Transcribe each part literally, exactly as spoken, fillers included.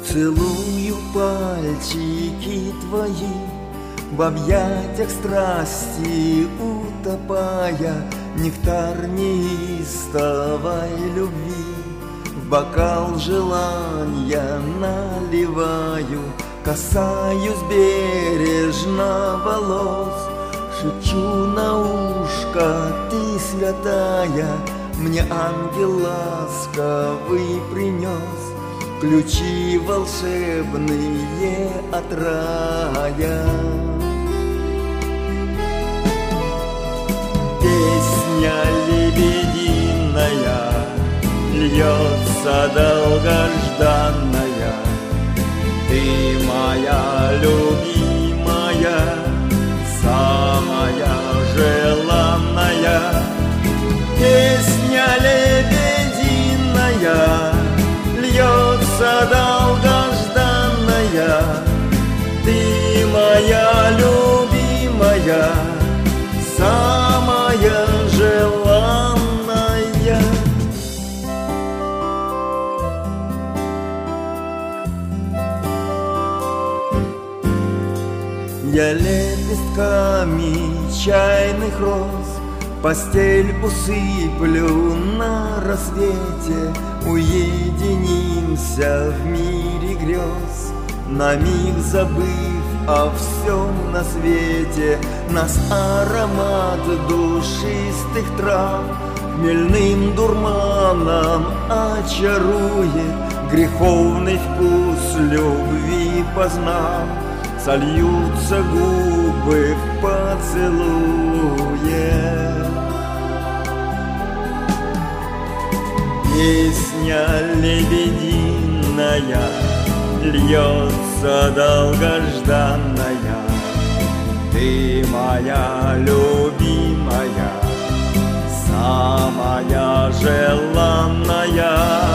Целую пальчики твои, в объятиях страсти утопая, нектар неистовой любви. В бокал желания наливаю, касаюсь бережно волос, шепчу на ушко: ты святая, мне ангел ласковый принес ключи волшебные от рая. Песня лебединая льется долгожданная, ты моя любимая, самая желанная. Песня лебединая льется долгожданная, ты моя любимая, самая желанная. Я лепестками чайных роз постель усыплю на рассвете, уединимся в мире грез, на миг забыв о всем на свете. Нас аромат душистых трав хмельным дурманом очарует, греховный вкус любви познав, сольются губы в поцелуе. Песня лебединая льется долгожданная, ты моя любимая, самая желанная.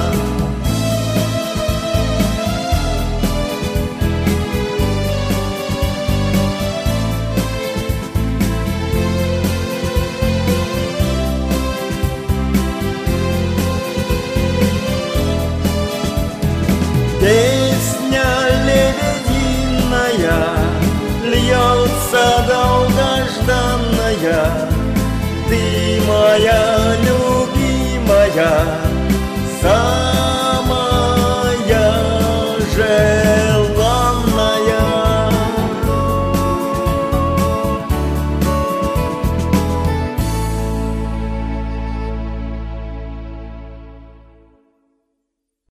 Песня лебединая льется долгожданная, ты моя любимая,